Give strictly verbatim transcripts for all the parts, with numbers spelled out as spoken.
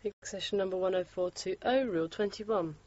Big session number one oh four two oh, rule twenty-one.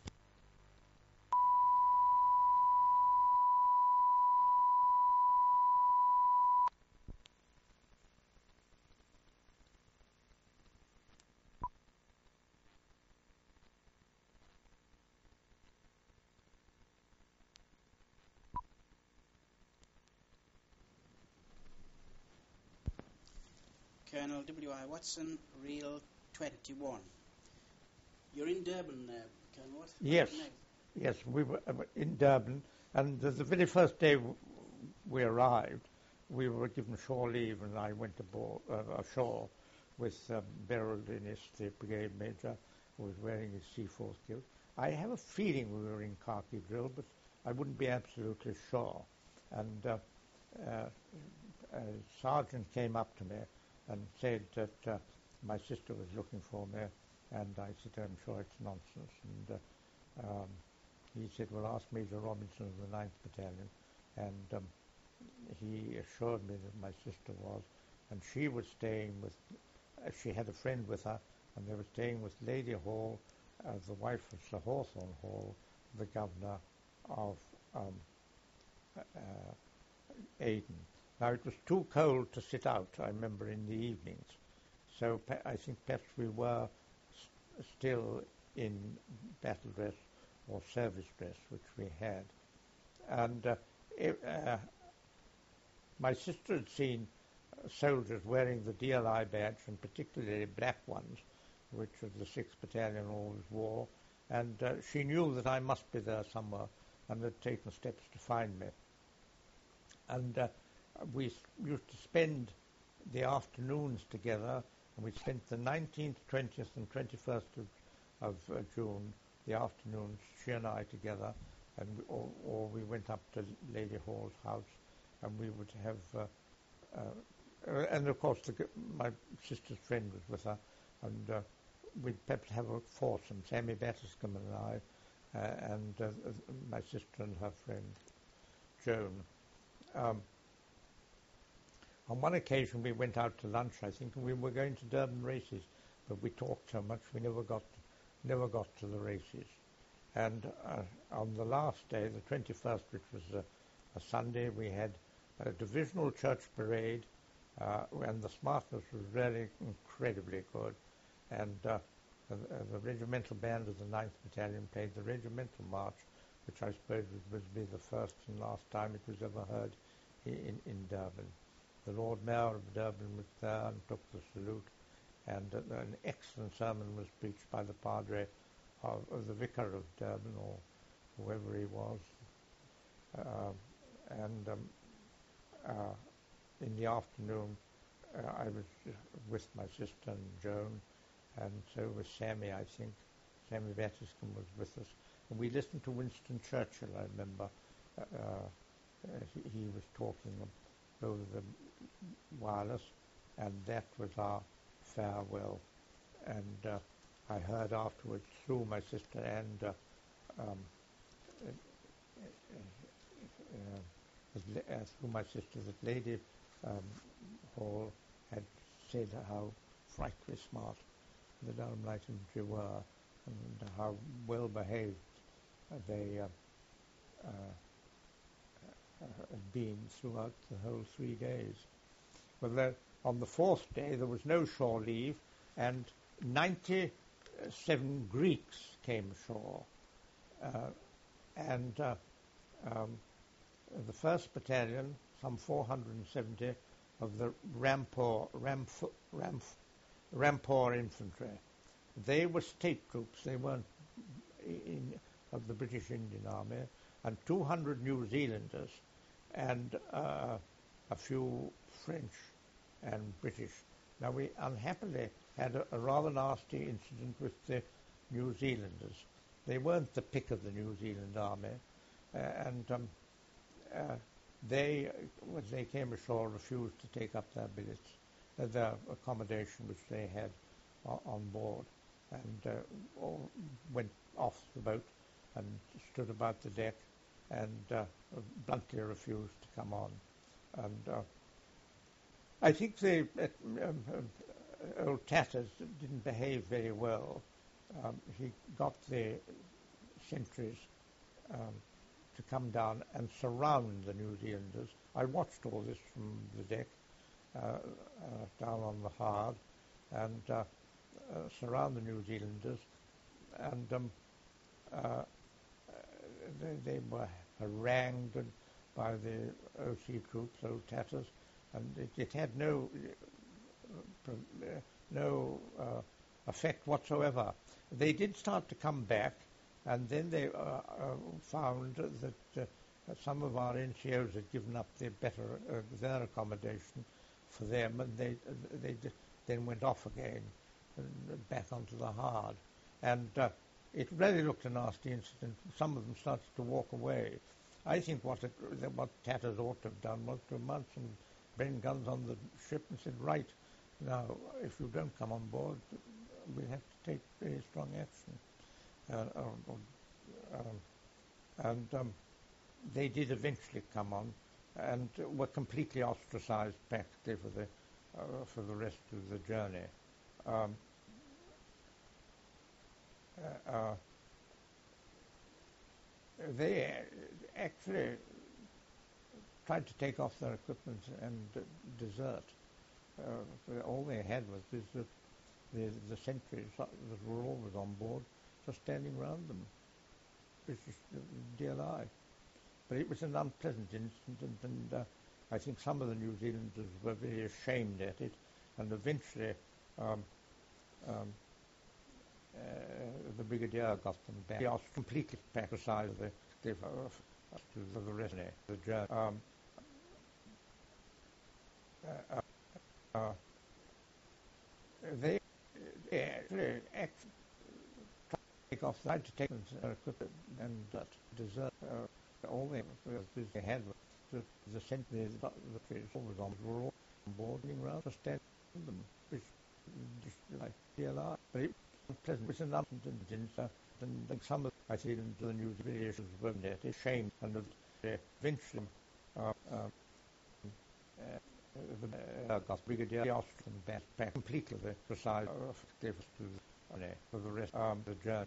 Colonel W I Watson, reel twenty-one. You're in Durban now, Colonel. What? Yes, yes, we were in Durban, and the, the very first day we arrived, we were given shore leave, and I went aboard, uh, ashore with um, Beryl Dennis, the brigade major, who was wearing his C four kilt. I have a feeling we were in khaki drill, but I wouldn't be absolutely sure. And uh, uh, a sergeant came up to me and said that uh, my sister was looking for me, and I said, I'm sure it's nonsense. And uh, um, he said, well, ask Major Robinson of the ninth Battalion. And um, he assured me that my sister was, and she was staying with, uh, she had a friend with her, and they were staying with Lady Hall, uh, the wife of Sir Hawthorne Hall, the governor of um, uh, Aden. Now, it was too cold to sit out, I remember, in the evenings. So I think perhaps we were st- still in battle dress or service dress, which we had. And uh, it, uh, my sister had seen uh, soldiers wearing the D L I badge, and particularly black ones, which was the sixth Battalion always wore. And uh, she knew that I must be there somewhere, and had taken steps to find me. And uh, we s- used to spend the afternoons together, and we spent the nineteenth, twentieth, and twenty-first of, of uh, June, the afternoons, she and I together, and we, or, or we went up to Lady Hall's house, and we would have, uh, uh, and of course the, my sister's friend was with her, and uh, we'd perhaps have a foursome, Sammy Batterscombe and I, uh, and uh, my sister and her friend Joan. Um, On one occasion we went out to lunch, I think, and we were going to Durban races, but we talked so much we never got never got to the races. And uh, on the last day, the twenty-first, which was a, a Sunday, we had a divisional church parade, uh, and the smartness was really incredibly good. And uh, the, uh, the regimental band of the ninth Battalion played the regimental march, which I suppose would, would be the first and last time it was ever heard in, in, in Durban. The Lord Mayor of Durban was there and took the salute, and uh, an excellent sermon was preached by the Padre of, of the Vicar of Durban, or whoever he was. Uh, and um, uh, in the afternoon, uh, I was with my sister and Joan, and so was Sammy, I think. Sammy Batterscombe was with us. And we listened to Winston Churchill, I remember. Uh, uh, he, he was talking over the wireless, and that was our farewell. And uh, I heard afterwards through my sister and uh, um, uh, uh, uh, through my sister that Lady um, Hall had said how frightfully smart the Durham Light Infantry were, and how well behaved uh, they uh, uh, uh, had been throughout the whole three days. Well, there, on the fourth day there was no shore leave, and ninety-seven Greeks came ashore. Uh, and uh, um, the first Battalion, some four hundred seventy of the Rampur, Ramf, Ramf, Rampur Infantry, they were state troops, they weren't in, of the British Indian Army, and two hundred New Zealanders, and uh, a few French and British. Now, we unhappily had a, a rather nasty incident with the New Zealanders. They weren't the pick of the New Zealand Army, uh, and um, uh, they, when they came ashore, refused to take up their billets, uh, their accommodation which they had o- on board, and uh, all went off the boat and stood about the deck, and uh, bluntly refused to come on. And uh, I think the uh, um, uh, old Tatters didn't behave very well. Um, he got the sentries um, to come down and surround the New Zealanders. I watched all this from the deck, uh, uh, down on the hard, and uh, uh, surround the New Zealanders, and um, uh, they, they were harangued by the O C troops, Old Tatters, and it, it had no uh, no uh, effect whatsoever. They did start to come back, and then they uh, uh, found that uh, some of our N C Os had given up their better uh, their accommodation for them, and they they then went off again and back onto the hard, and uh, it really looked a nasty incident. Some of them started to walk away. I think what it, what Tatters ought to have done was to mount some Bren guns on the ship and said, right, now if you don't come on board, we'll have to take very strong action. Uh, uh, um, and um, they did eventually come on, and were completely ostracized practically for the uh, for the rest of the journey. Um, uh, uh, they actually tried to take off their equipment and uh, desert. Uh, all they had was this, uh, the, the sentries that were always on board, just standing around them. It was just dear life. But it was an unpleasant incident, and uh, I think some of the New Zealanders were very ashamed at it, and eventually um, um, uh, the Brigadier got them back. He asked completely sacrificed the, the, uh, to the rest of the journey. Um, uh, uh, uh, they actually act, take off, tried to take their equipment and uh, desert. Uh, all they, they had was the, the sentries, the, the was on, were all on board, around to stand them, which just like dear life. But it was pleasant. It was an unpleasant uh, and like some of I see in the news videos were there, it's shame, and uh, eventually uh, uh, uh, the uh, got Brigadier asked them back, back completely the precise uh, gave us to the, uh, for the rest of um, the journey.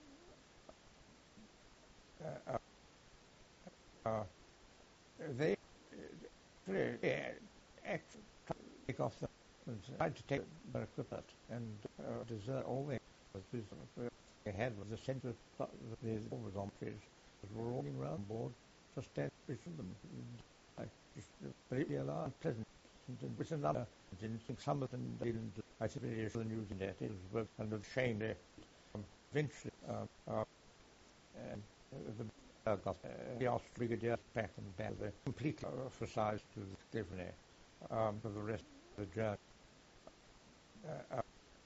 Uh, uh, uh, they uh, actually take off the tried to take their equipment and uh, desert all they they had was the centre of the always on trees were rolling around board just stand between them. I just very unpleasant. And with another instinct, some of them didn't. I think they were using that. It was kind of shame there. Um, eventually, uh, uh, and uh, the uh, got uh, the Austrian Brigadier back and back. They completely uh, emphasized to the different um, for the rest of the journey. Uh,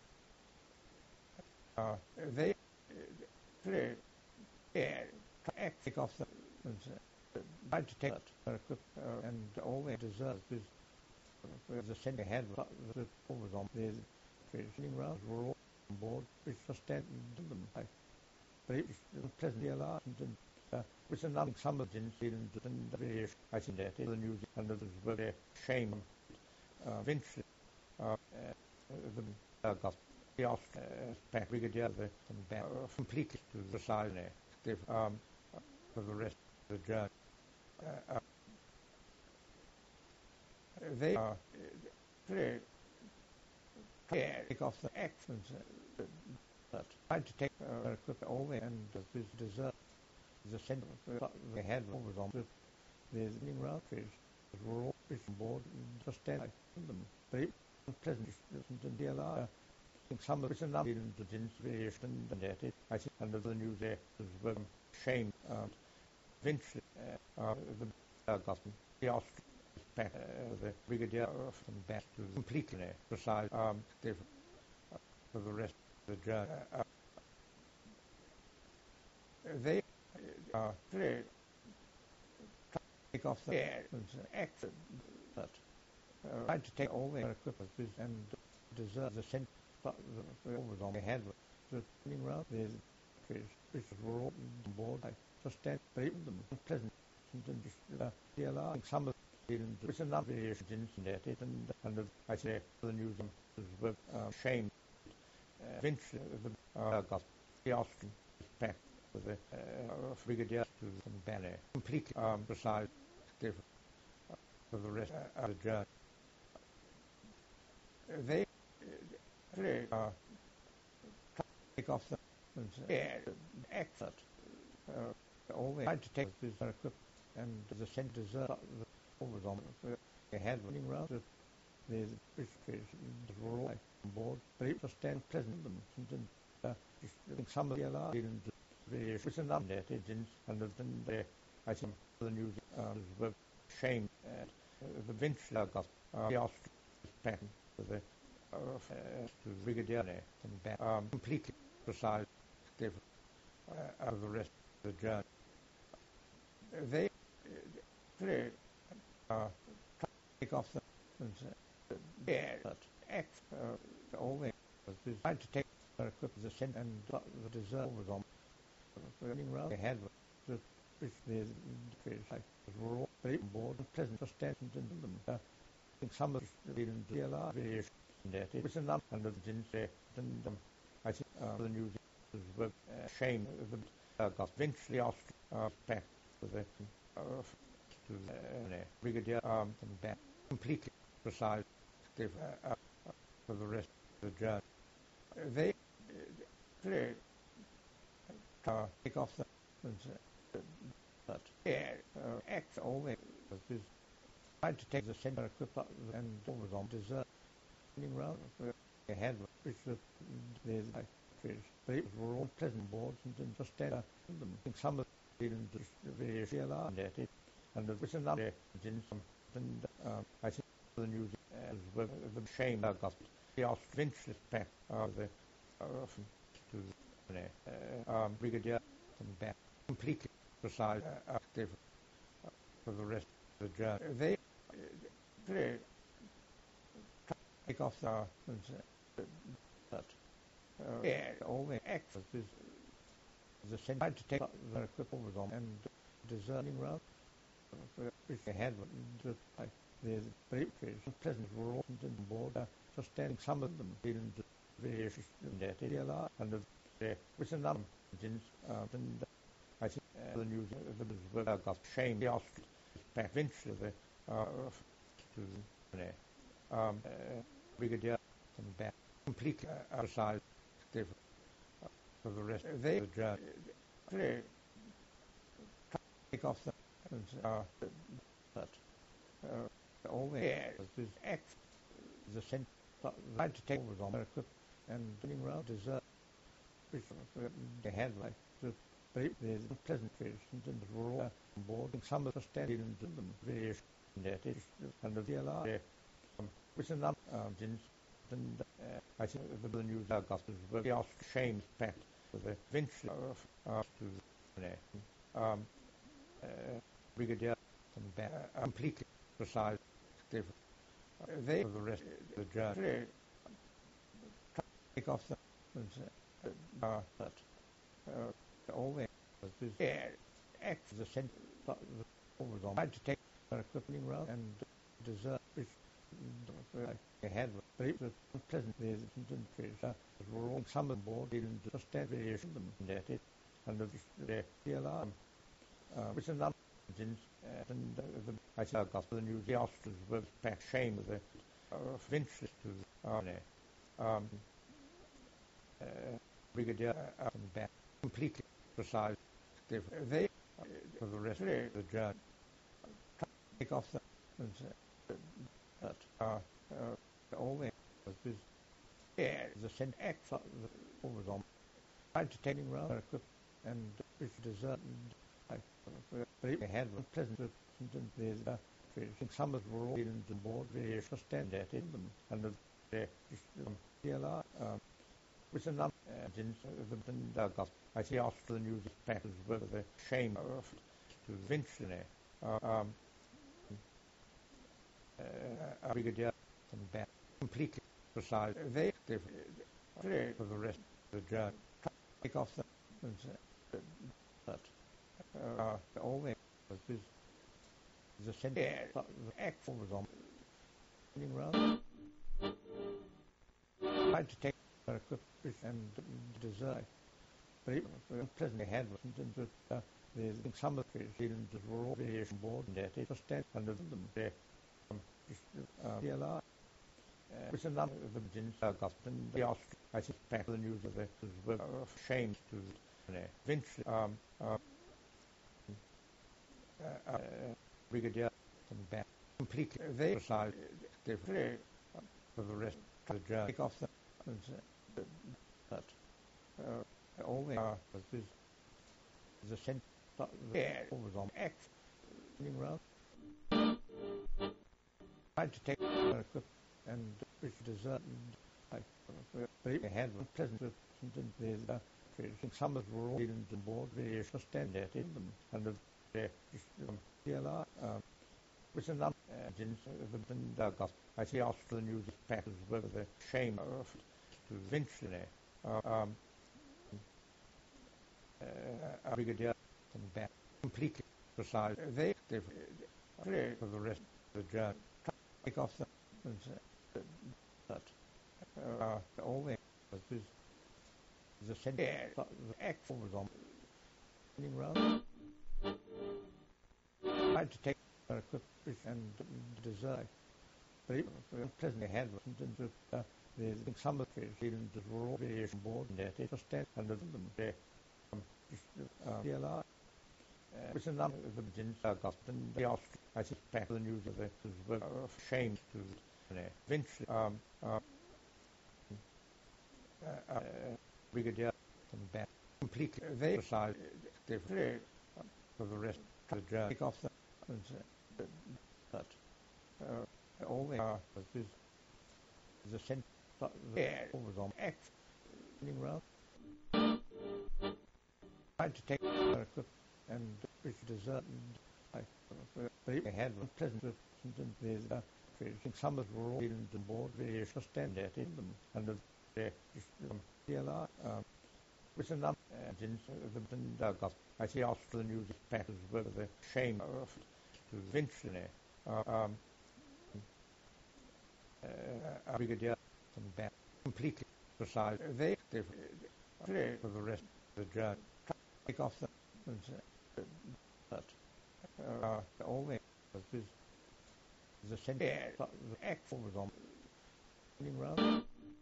uh, uh, they uh, yeah, take off the uh, tried to take it uh, and all they deserved is uh, the center had the was on the training rounds were all on board, which was standing to them. Like, but it was pleasantly alive and uh, which is nothing some of the New Zealand and very I think that the news and others were very shame uh, eventually uh, uh, the uh, got the Austrian uh, back Brigadier the and back uh, completely to the side there um, uh, for the rest of the journey. Uh, uh, they uh, they take off the actions uh, but tried to take uh, equipment all the and uh, this desert the center uh, they had was on the the round trees were all on board and just stand like them. But it was pleasant and dear life. I think some of it's another didn't variation and that it I think under the news there was um, shame uh, eventually uh, uh, the uh, got the Austrian back uh, the Brigadier uh, from back to the completely precise um uh, for the rest of the journey. Uh, uh, they uh, they take off the action but uh, tried to take all their equipment and deserve the center was on their head the running around the trees which were all on board. I just stand them pleasant and just uh, dear life. Some of them was another variation in that it and and I say the news was uh, shame eventually the uh, got the Austrian back with the uh, brigadier to the banner, completely um, precise, different uh, for the rest uh, of the journey. They really uh, take off the yeah, expert. Uh, only tried to take this equipment and the centers up over them. They had running around the the fish were all on board, but it was stand pleasant them and uh, just some of the other didn't really was an update agents and then they I think the news uh, were shamed at uh, the venture got uh, the Austrian back to the uh, to the brigadier and back um, completely precise different uh, out of the rest of the journey. They really uh, take off the yeah, but X uh, only was trying to take their equipment the cent and the dessert was on running around they had the fish the fish like were all very bored and pleasant for standing in them. Uh, I think some of the didn't realize very that it was enough and the didn't say and um, I think uh, the news was uh, shame the uh, got eventually off uh, back to the uh, to the uh, brigadier um, and back completely precise different uh, uh, for the rest of the journey. Uh, they really uh, take off the uh, but yeah, uh, X only was tried to take the center equipment and over them dessert running around uh, they had which was the like fish. They were all pleasant boards and then just stand up in them. I think some of them didn't just really realize that it and there was another in some and uh, I think the news uh, was the shame that got the Austrian back uh, the uh, to the uh, um, brigadier and back completely precise uh, active uh, for the rest of the journey. They uh, really take off the uh, but uh, yeah, only X is the same tried to take their equipment over them and deserting around which they had the like the very pleasant were all on board uh, just standing some of them feeling very in that area and the uh, which a number of uh, and I think uh, the news uh, the uh, got shamed the Austrian back eventually the uh, to the um, uh, brigadier and back completely uh, outside different uh, for the rest they uh, really take off the uh, but uh, only yeah, was X the cent tried to take over them equipment and running around dessert which uh, they had like the very the pleasant fish and then the were all on board and some of the standing in them very in that is and the D L R um, which a number of things and uh, I think the news uh, got was very ashamed fact for the venture of uh, to the um, uh, brigadier and back uh, completely precise different uh, they for the rest of the journey really take off the uh, but uh, only was yeah, X the cent over them tried to take their equipment around and dessert which uh, they had very pleasant fish uh, were all some of board didn't just stand variation them that it and the D L R uh, which a number of things uh, and uh, the I saw got the news the Austrians were back shame of the uh, venture to uh, um, uh, brigadier uh, and back completely precise different they uh, for the rest of the journey take off the uh, but uh, uh, only was yeah the cent X uh, over them tried to take him around equipment and which dessert and I uh, but they had pleasant and the uh, fish some of them were all in the board very stand that in them and the uh, D L R um, which a number of things uh, uh, got I see after the news back as well the shame of to venture uh, um, uh, brigadier and back completely precise they they for the rest of the journey take off the uh, but uh, only was the center yeah, the X over them running around tried to take equipped and deserve. But it presently had with uh, the some of the feelings of rural aviation board and that it was dead under them there. Um, P L R. Which a number of them in South Gospen, the Aust, I suspect the news of it was of shame to uh, Vince, um, uh, uh, uh, Brigadier and back completely. They decided they're very uh, for the rest of the journey off them. Uh, but uh, all they are was this the sense that there was on X running around. Tried to take uh, and which desert and I had one pleasant with uh, some of the rural islands and board they just stand there in them and the P L R um, which a number of them got I see after the news packers whether the shame of to venture there uh, um, uh, Brigadier and back completely beside they they for the rest of the journey take off them and but uh, all they was this the sense the actual was on running around. I had to take uh, and deserve. But it presently had with uh, the some of the feelings of rural aviation board and that it was dead under them there. Um, P L R. Which a number of them in South Gospen, the Aust, I suspect the news of it was of shame to uh, Vince, um, uh, uh, uh, Brigadier and back completely. They decided they're very uh, for the rest of the journey off them. Uh, but uh, all they are was this the sense that there was on X running around. Tried to take uh, and which desert and I had one pleasant with uh, some of the rural islands and board they just stand there in them and the P L R um, which a number of them got I see after the news packers whether the shame of to venture there uh, um, uh, Brigadier and back completely beside they they for the rest of the journey take off them and but uh, all they was this the sense the actual was on running around.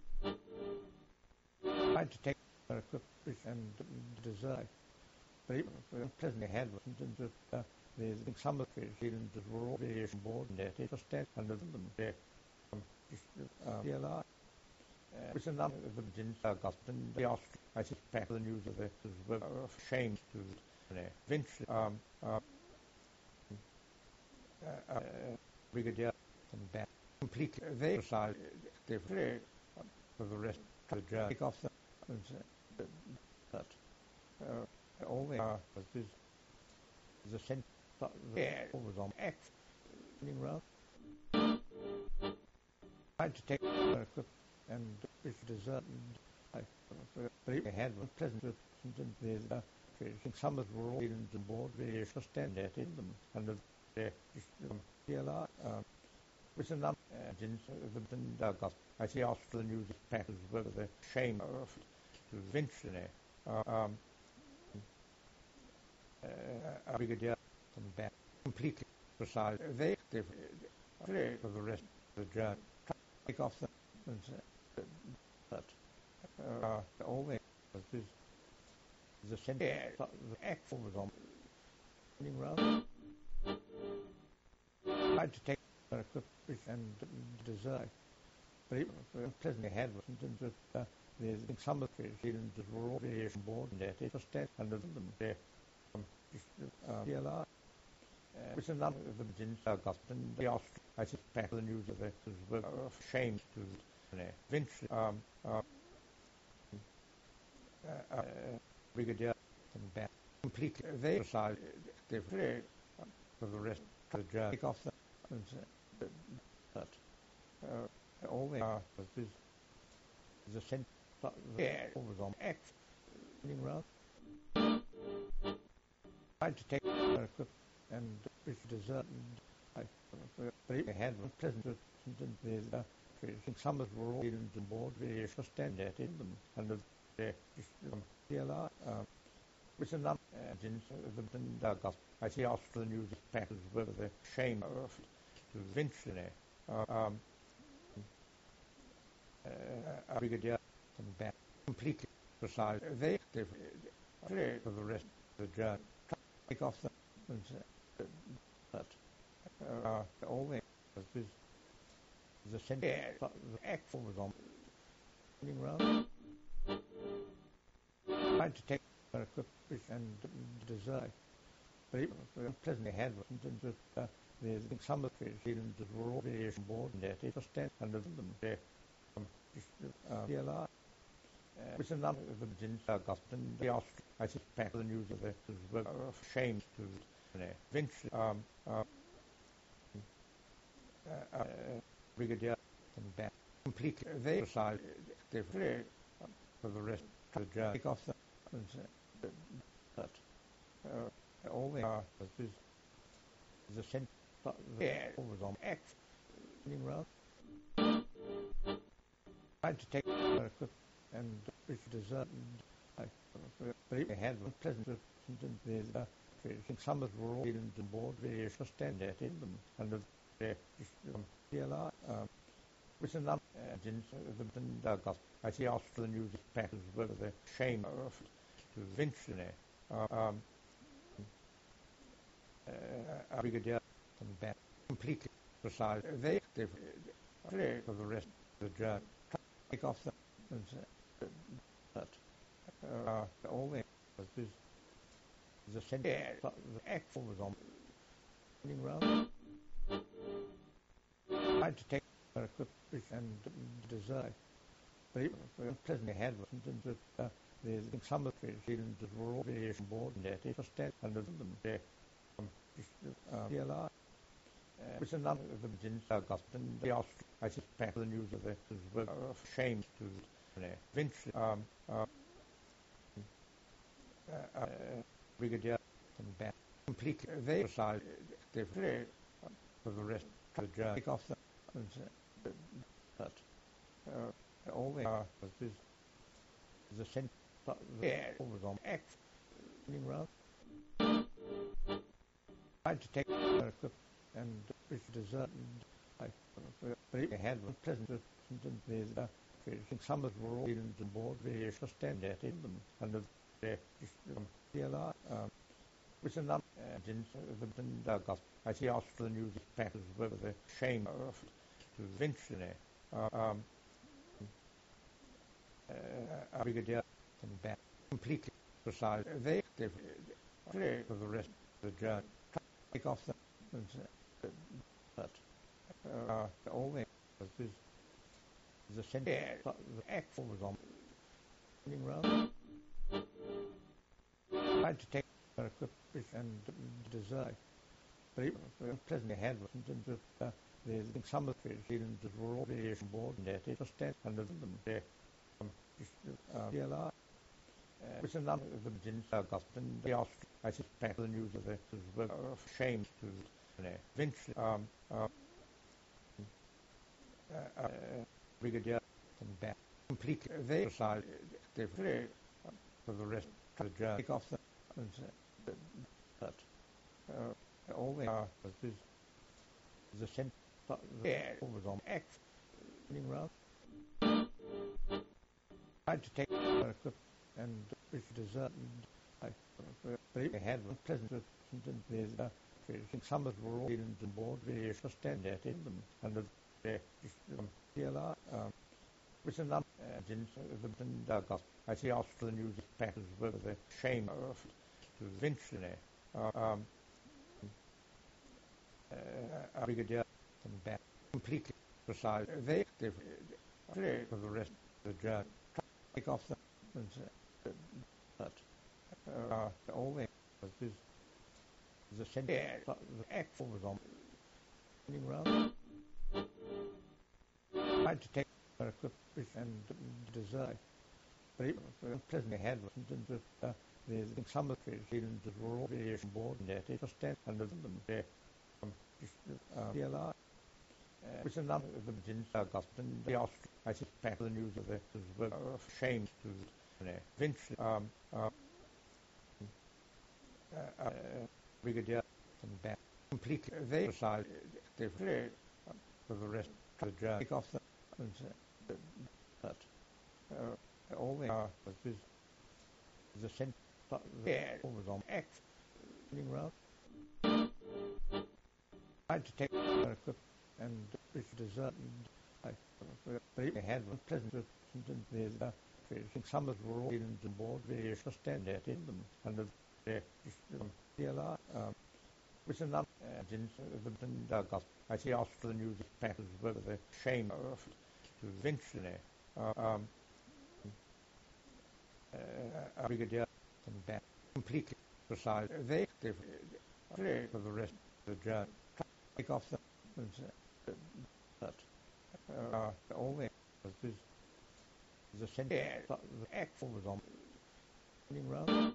Tried to take uh, and deserve. But it presently had with uh, the some of the feelings of rural aviation board and that it was dead under them there. Um, uh, P L R. Which a number of them in South Gospen, the Aust, I suspect the news of it was of shame to uh, Vince, um, uh, uh, Brigadier and back completely. They decided they're very uh, for the rest of the journey off them. Uh, but uh, all they are was this the sense that there was on X running around. Tried to take uh, and which desert and I had one pleasant with uh, some of the rural islands and board they just stand there in them and the P L R um, which a number of them got I see after the news packers whether the shame of to venture there uh, um, uh, Brigadier and back completely beside they they for the rest of the journey take off them and but uh, all they was this the sense the actual was on running around. Tried to take uh, and deserve. But it presently had with uh, the some of the feelings of rural aviation board and that it was dead under them there. Um, uh, P L R. Which a number of them in South Gospen, the Aust, I suspect the news of it was of shame to uh, Vince, um, uh, uh, Brigadier and back completely. They decided they're very uh, for the rest of the journey off them. And, but uh, all they are was this the sense that there was on X running around. Tried to take uh, and which desert and I had one pleasant with uh, fishing. Some of were all in the board, we just stand at in them, and the just um, D L R, um, which a number of the Duggas. I see after the news packers whether the shame of the Vincere, um, uh, Brigadier and back completely precise. They, they, they, for the rest of the journey, take off the, and, uh, but, uh, all they, is the center, the actual was on, running around, trying to take the equipment and dessert. But it was pleasantly had and just, uh, there's some of the feelings that were all variation board and that it was stand under them there. Um, just, uh, D L R, uh, which a number of them didn't uh, got and they asked, I suspect the news of it was uh, shame to uh, Vince, um, uh, uh, uh, Brigadier and back completely. They decided they were uh, for the rest of the journey. Take off the, uh, but, uh, all they are is the center, the air was on X, running around, trying to take the equipment and which dessert. And I, but it had one pleasant and uh, some of were all in the board, they just stand at in them, and the just um, D L R, um, which a number of the Duggas. I see after the news packers whether the shame of the Vincere, uh, um, uh, Brigadier and back completely precise. They, they, they, for the rest of the journey, take off the, and, uh, but, uh, all they was is the center, the actual was on, running around, trying to take the equipment and dessert. But it was pleasantly had and just, uh, there's some of the feelings that were all variation board and that it was stand under them there. Um, just, uh, D L R, uh, which a number of them didn't uh, got and they asked, I suspect the news of it was uh, shame to uh, Vince, um, uh, uh, uh, Brigadier and back completely. They decided they were uh, for the rest of the journey. Take off the, and, uh, but, uh, all they are is the center, the air was on X, running around, trying to take the equipment and which dessert. And I, but it had one pleasant and there's uh, some of were all in the board, they just stand at in them, and the just um, D L R, um, which a number of the Duggas. I see after the news packers whether the shame of the Vincere, uh, um, uh, Brigadier and back completely precise. They, they, they, for the rest of the journey, take off the, and, uh, but, uh, all they was is the center, the actual was on, running around, trying to take the equipment and dessert. But it was pleasantly had and just, uh, there's some of the feelings that were all variation board and that it was stand under them there. Um, just, uh, D L R, uh, which a number of them didn't uh, got and they asked, I suspect the news of it was uh, shame to uh, Vince, um, uh, uh, uh, Brigadier and back completely. They decided they were uh, for the rest of the journey. Take off the, and, uh, but, uh, all they are is the center, the air was on X, running around, trying to take the equipment and which dessert. And I, but it had one pleasant and there's uh, some of were all in the board, they just stand at in them, and the just um, D L R, um, which a number of the Duggas. I see after the news packers whether the shame of the Vincere, uh, um, uh, Brigadier and back completely precise. They, they, they, for the rest of the journey, take off the, and, uh, but, uh, all they was is the center, the actual was on, running around, trying to take the equipment and dessert. But it was pleasantly had and just, uh, there's some of the feelings that were all variation board and that it was stand under them there. Um, just, uh, D L R, uh, which a number of them in August and the Austria, I suspect the news of it was of shame to uh, Vince, um, uh, uh, uh, Brigadier and back completely. They decided they were uh, for the rest of the journey, take off the, and, uh, but uh, all they are was this, the sense that there was on X running around. Tried to take her equipment and which dessert and I but they had one pleasant and there's uh, some of the were all in the board very just stand there in them and the just um, D L R um, which is not uh, didn't uh, got I see after the news papers whether the shame of to venture there uh, um uh, Brigadier and back completely beside they they for the rest of the journey take off the but uh, the only was this the center the actual was on running around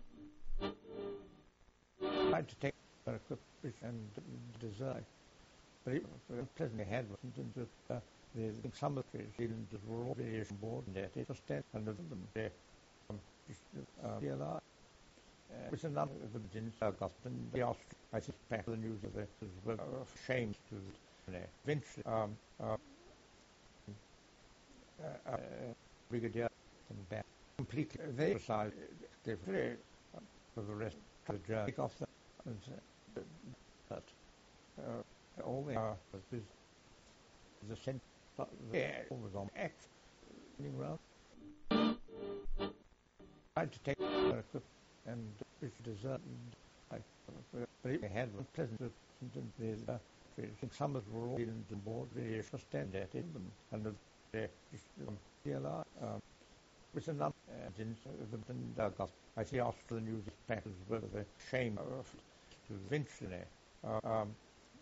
tried to take her equipment and design but it was pleasantly had wasn't just uh, the some of the feelings were all very board and that it just stand under them there um, uh, D L R Uh, which is not the begins August and the Austria. I suspect the news of it was of shame to uh, Vince, um, uh, uh, uh, Brigadier and back completely. They decided they were uh, for the rest of the journey. Take off the, and, uh, but uh, all they are was this, the sense that there was on X running around. Tried to take her equipment and which dessert and I but it had one pleasant and there's uh, some of the were all in the board very just stand there in them and the just um, D L R um, which is not uh, didn't and uh, got I see after the news papers whether the shame of to venture there uh, um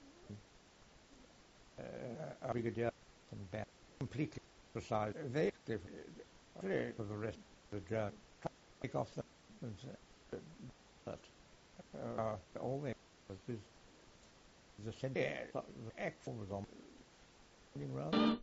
uh, Brigadier and back completely beside they they for the rest of the journey take off the and, uh, but uh, the only was this the center the actual was on running around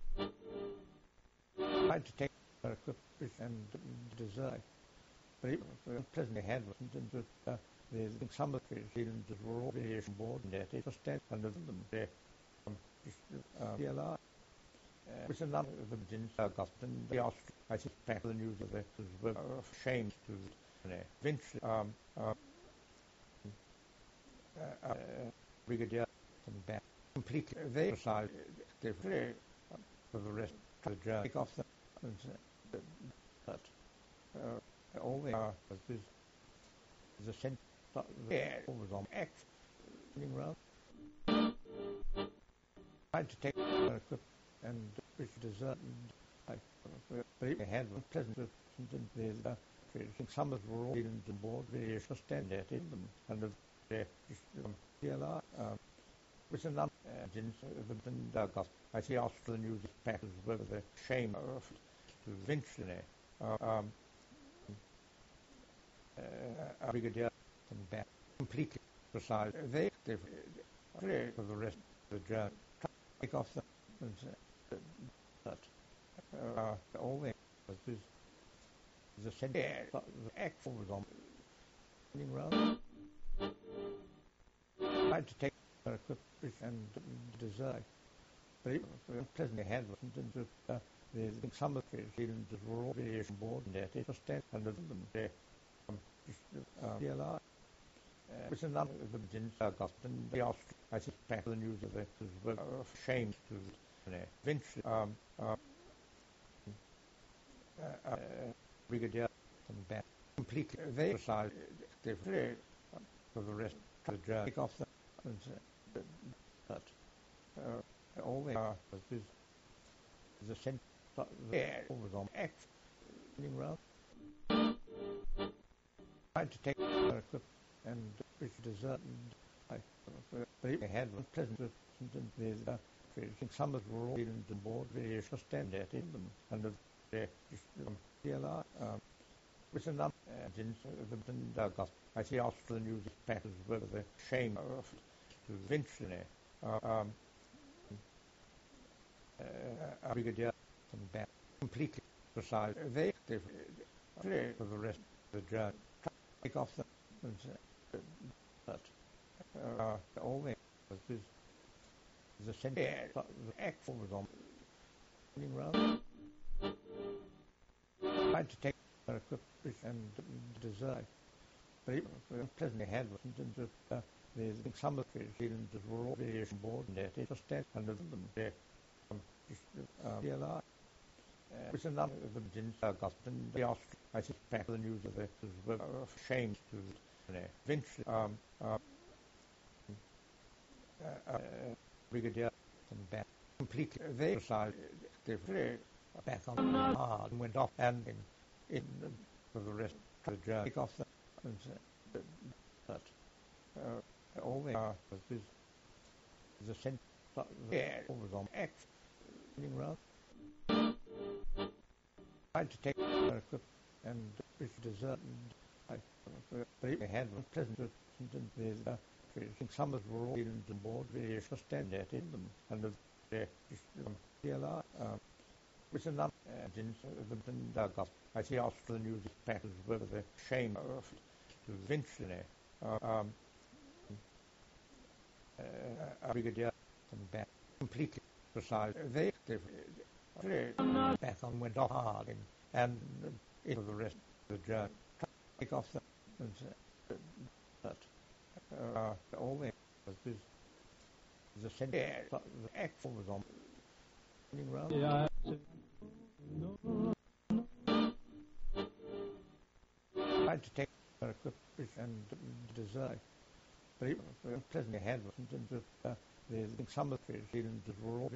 tried to take her equipment and design but it was pleasantly had wasn't just uh, the some of the feelings were all very board and that it just stand under them there um, just uh, D L R uh, which is not the begins August and the Austria. I suspect the news of it was of shame to uh, Vince, um, uh, uh, uh, Brigadier and back completely. They decided they were uh, for the rest of the journey. Take off the, and, uh, but uh, all they are was this, the sense that there was on X running around. Tried to take her equipment and which dessert and I but it had one pleasant and there's uh, some of the were all in the board very just stand there in them and the just um, D L R um, which is not uh, didn't and uh, got I see after the news papers whether the shame of to venture there uh, um uh, Brigadier and back completely beside they they were for the rest of the journey take off the and, uh, but uh, the only was this the center the actual was on running around tried to take her equipment and design but it was pleasantly had wasn't just uh, the some of the feelings were all very board and that it just stand under them there um, just uh, D L R uh, which is not the begins August and the Austria. I suspect the news of it was of shame to uh, Vince, um, uh, uh, uh, Brigadier and back completely. They decided they were uh, for the rest of the journey. Take off the and, uh, but uh, all they are was this the center there was on X running around. Tried to take her equipment and which dessert and I but it had one pleasant and there's uh, some of the were all in the board very just stand there in them and the just um, D L R um, which is not uh, didn't and uh, got I see after the news papers whether the shame of to venture there uh, um, uh, brigadier and back completely beside they they clear for the rest of the journey. Take off them and uh, but uh, only was the center the actual was on running around trying to take their equipment and desert. But it was pleasantly had was in terms of uh, the some of the feelings that were all variation board and that it was that under them there um, just uh, D L I. Uh, which another of them didn't uh, got and they asked I suspect the news of it was uh, shamed to the uh, eventually um uh, uh, uh, brigadier and back completely they decided they were back on hard and went off and in, in uh, for the rest of the journey take off them and uh, but uh, all they are was this the sense that the air was on X running around tried to take their equipment and which desert and I but it had was pleasant and there's uh, I think some of them were all in the board they just stand there in them and the just um, D L I um, which another uh, didn't uh, the uh, got I see asked for the news packers whether the shame of to eventually uh, um uh, brigadier and back completely beside they they back on went off hard and, and into the rest of the journey take off the and, uh, but uh, all they was this the center the actual was on running around yeah. Tried to take their equipment and desert. But it was pleasantly had was in terms of uh, the some of the feelings that were all